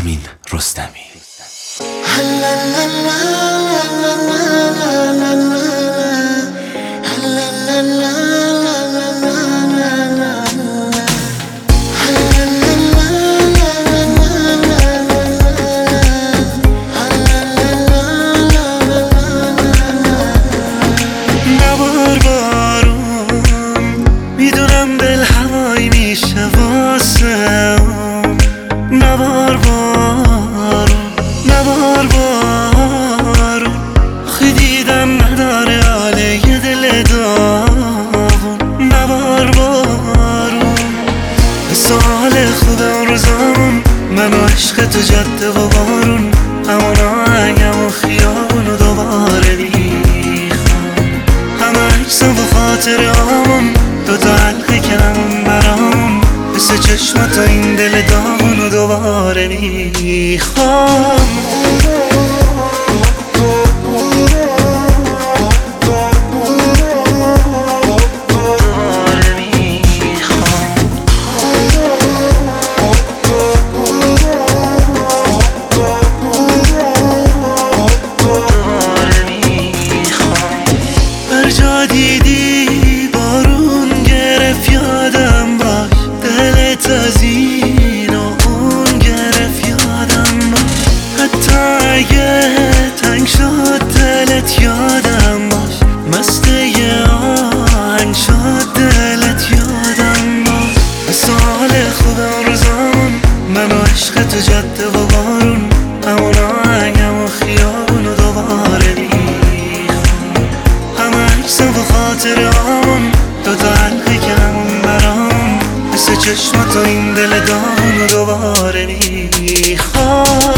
امین رستمی. میدونم دل هوایی میشه واسه نوار بارون خی دیدم نداره حاله یه دل داغون. نوار بارون سال خوب اون روزامون من و عشق تو جاده و بارون، همون آهنگم و خیابون و دوباره میخوام همه عکسم و خاطرامون دوتا حلقه کردم برامون مثل چشمات این دل داغون و دوباره میخوام. برجا دیدی بارون گرفت یادم باش، دلت از این و اون گرفت یادم باش، حتی اگه تنگ شد دلت یادم باش، مست یه آهنگ شد دلت یادم باش. مثال خوب اون روزامون من و عشق تو جاده و بارون، همون آهنگم و خیابون و دوباره و خاطرامون دوتا حلقه کردم برام مثل چشمات این دل داغون و دوباره میخوام.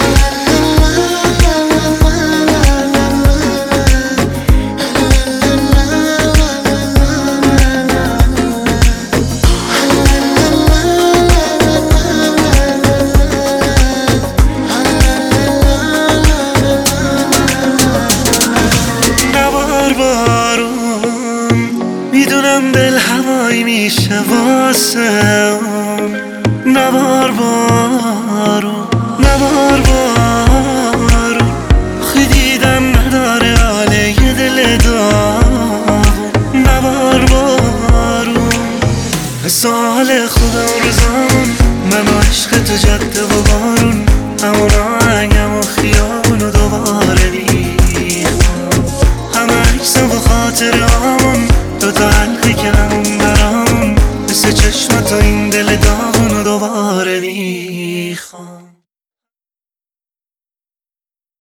میدونم دل هوایی میشه واسه نوار بارون خی دیدم نداره حاله یه دل داغون. نوار بارون سال خوب اون روزامون من و عشق تو جاده و بارون، همون آهنگم و خیابون و دوباره میخوام همه عکسم و خاطرامون دوتا حلقه کردم برام مثل چشمات این دل داغون و دوباره میخوام.